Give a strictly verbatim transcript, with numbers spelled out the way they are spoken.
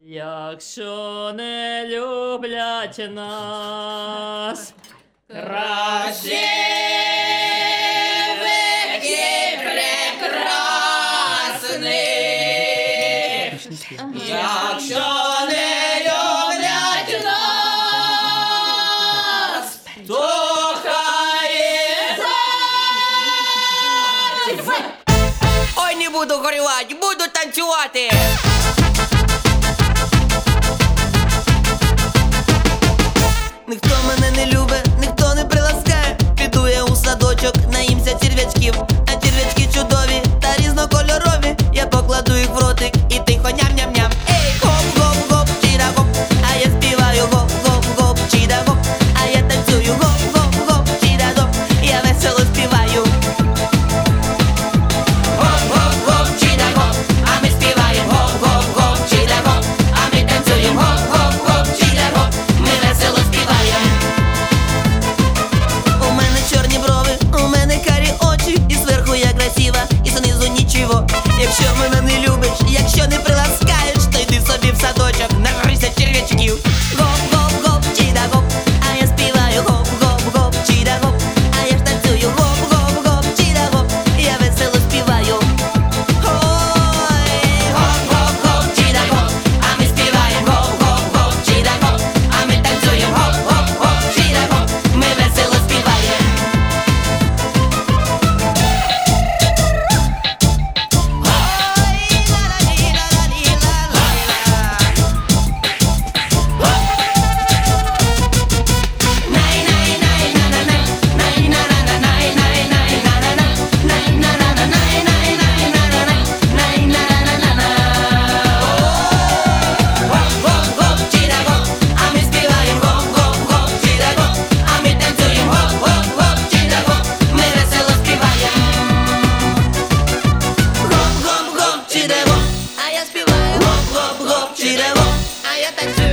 Якщо не люблять нас, красивих і прекрасних, якщо не люблять нас, то хай і так. Ой, не буду горювати, буду танцювати. Ніхто мене не любить, ніхто не приласкає. Піду я у садочок, наїмся черв'ячків. А черв'ячки чудові та різнокольорові. Я покладу їх в ротик і тихо ням-ням-ням. Ей, гоп-гоп-гоп, чіда-гоп, а я співаю гоп-гоп-гоп, чіда-гоп, а я танцюю гоп-гоп-гоп, чіда-гоп, я весело співаю. Гоп-гоп-гоп, чіда-гоп, а ми співаємо гоп-гоп-гоп, чіда-гоп, а ми танцюємо гоп-гоп-гоп, чіда-гоп, ми весело співаємо. У мене чорні брови, у мене карі очі, і зверху я красива, і знизу нічого. Якщо мене не любиш, якщо не приласкаєш, то йди собі в садочок, нагрися черв'ячків. Гоп-гоп-гоп, чіда-гоп, а я співаю гоп-гоп-гоп, чіда-гоп, а я ж танцюю гоп-гоп-гоп, чіда-гоп, я весело співаю. Ой, гоп-гоп-гоп, чіда-гоп, а ми співаємо гоп-гоп-гоп, чіда-гоп, а ми танцюємо гоп-гоп-гоп, чіда-гоп, ми весело співаємо. Гоп-гоп-гоп, чіда-гоп, а ми співаємо гоп-гоп-гоп, чіда-гоп, а ми танцюємо гоп-гоп-гоп, чіда-гоп, ми весело співаємо. Гоп-гоп-гоп, чіда-гоп, а я співаю гоп-гоп-гоп, чіда-гоп, а я танцюю.